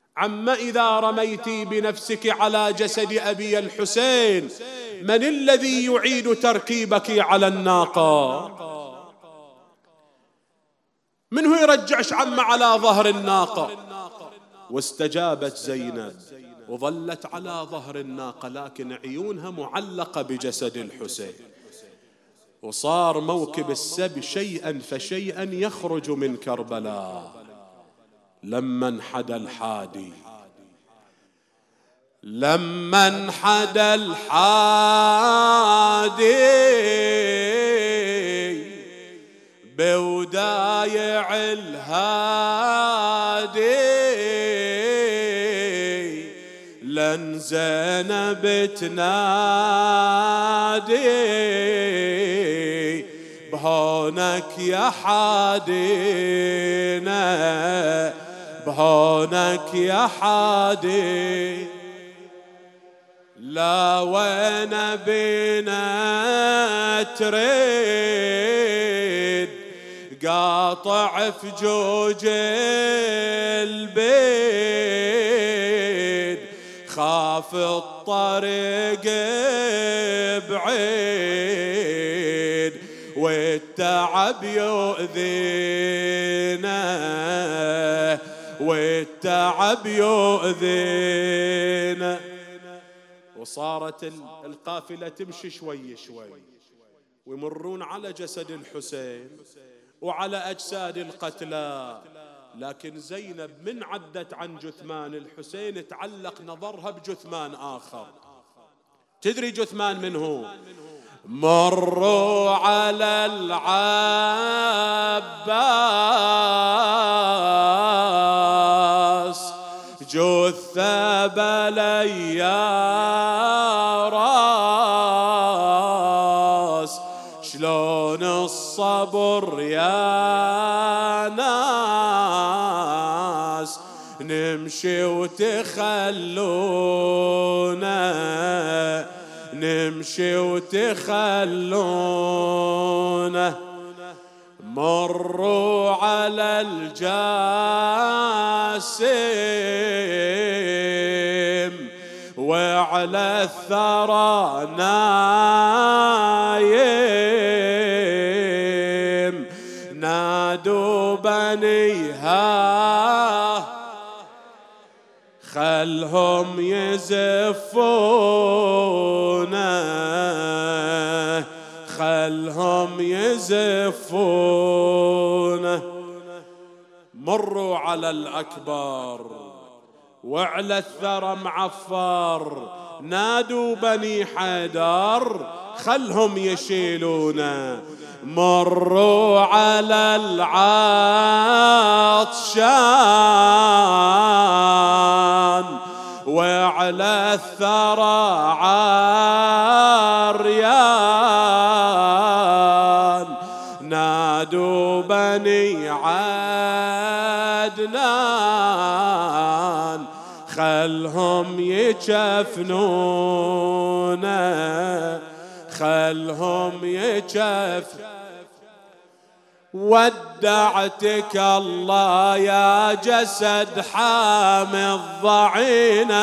عم إذا رميتي بنفسك على جسد أبي الحسين، من الذي يعيد تركيبك على الناقة؟ من هو يرجعش عم على ظهر الناقة؟ واستجابت زينب وظلت على ظهر الناقة، لكن عيونها معلقة بجسد الحسين. وصار موكب السبي شيئا فشيئا يخرج من كربلاء. لما انحدى الحادي، لما انحدى الحادي بودايع الهادي، لن زينب تنادي بهونك يا حادينا، بهونك يا حادي. لا وين بينا تريد قاطع فجوج البيد، خاف الطريق بعيد والتعب يؤذينا، والتعب يؤذينا. وصارت القافلة تمشي شوي شوي، ويمرون على جسد الحسين وعلى أجساد القتلى، لكن زينب من عدت عن جثمان الحسين تعلق نظرها بجثمان آخر. تدري جثمان من هو؟ مروا على العباس جثة بلي يا راس، شلون الصبر يا ناس نمشي وتخلونا، نمشي وتخلونا. مروا على الجاسم وعلى الثرى نايم، نادوا بنيها خلهم يزفونا، خلهم يزفونا. مروا على الأكبر وعلى الثرى معفر، نادوا بني حيدر خلهم يشيلونا. مروا على العطشان وعلى الثرى عريان، نادوا بني عدنان خلهم يجفنونا، خلهم يجفنونا. ودعتك الله يا جسد حامي الضعينة،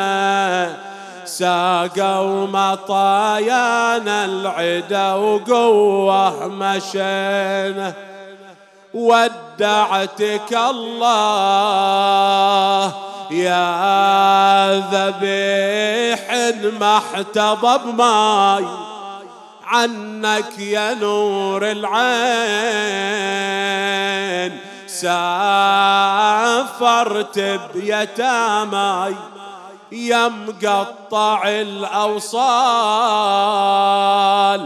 ساقوا مطايانا العدا وقوة مشينا. ودعتك الله يا ذبيح ما احتضى بماي، عنك يا نور العين سافرت بيتاماي، يا مقطع الأوصال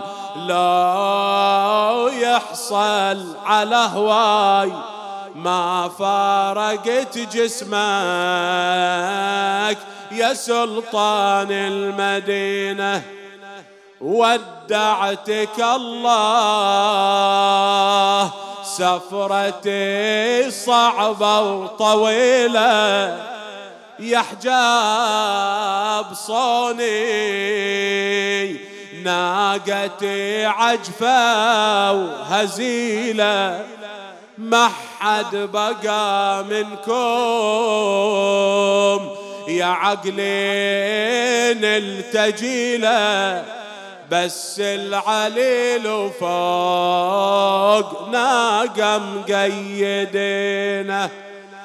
لو يحصل على هواي ما فارقت جسمك يا سلطان المدينة. ودعتك الله سفرتي صعبة وطويلة، يا حجاب صوني ناقتي عجفة وهزيلة، ما حد بقى منكم يا عقلين التجيله بس العليل فوق ناقة مقيدينه.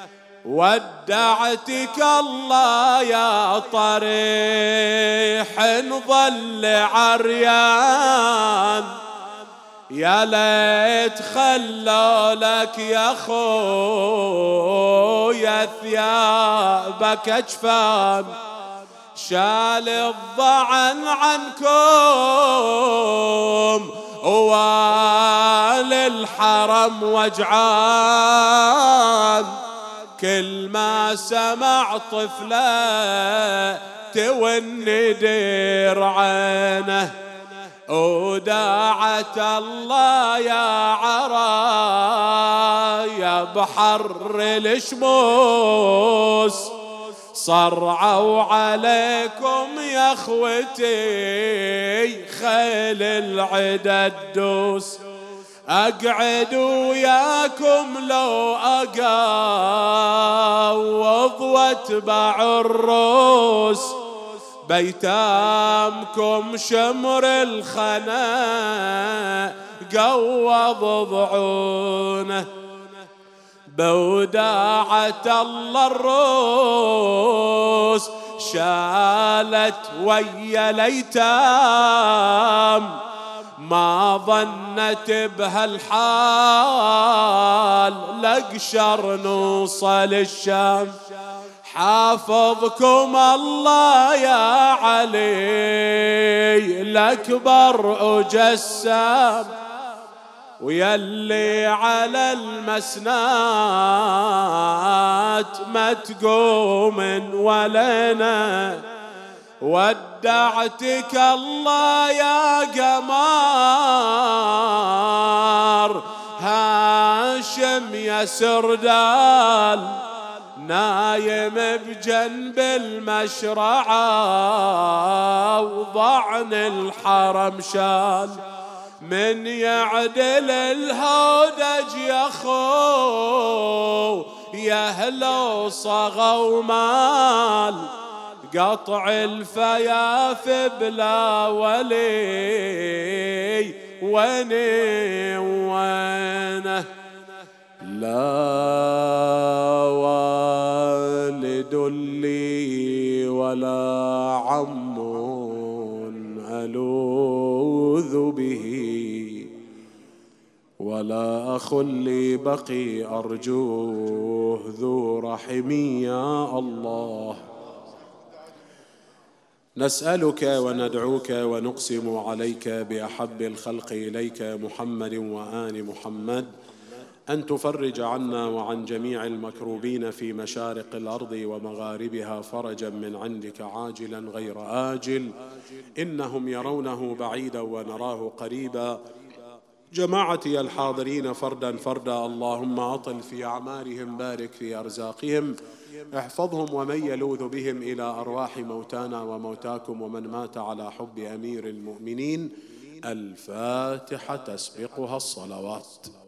ودعتك الله يا طريح نظل عريان، يا ليت خلوا لك يا خويا ثيابك اجفان، شال الضعن عنكم ووال الحرم وجعان. كل ما سمع طفله توني دير عينه، وداعت الله يا عرايا بحر الشموس، صرعوا عليكم يا اخوتي خيل العدا الدوس. اقعد وياكم لو اقاوض واتبع الروس، بيتامكم شمر الخنا قوض ضعونه. بوداعة الله الروس شالت ويا ليتام، ما ظنت بهالحال لقشر نوصل الشام. حافظكم الله يا علي الأكبر أجسام، ويلي على المسنات ما تقوم ولنا. ودعتك الله يا قمار هاشم يا سردال، نايم بجنب المشرعة وضعن الحرم شال. من يعدل الهودج يا خو يا هلو صغى ومال، قطع الفياف بلا ولي ويني وينه. لا والد لي ولا عم ألوذ به، ولا أخ لي بقي أرجوه ذو رحمي يا الله. نسألك وندعوك ونقسم عليك بأحب الخلق إليك محمد وآل محمد أن تفرج عنا وعن جميع المكروبين في مشارق الأرض ومغاربها فرجا من عندك عاجلا غير آجل، إنهم يرونه بعيدا ونراه قريبا. جماعتي الحاضرين فردا فردا اللهم أطل في أعمارهم، بارك في أرزاقهم، احفظهم ومن يلوذ بهم إلى أرواح موتانا وموتاكم ومن مات على حب أمير المؤمنين. الفاتحة تسبقها الصلوات.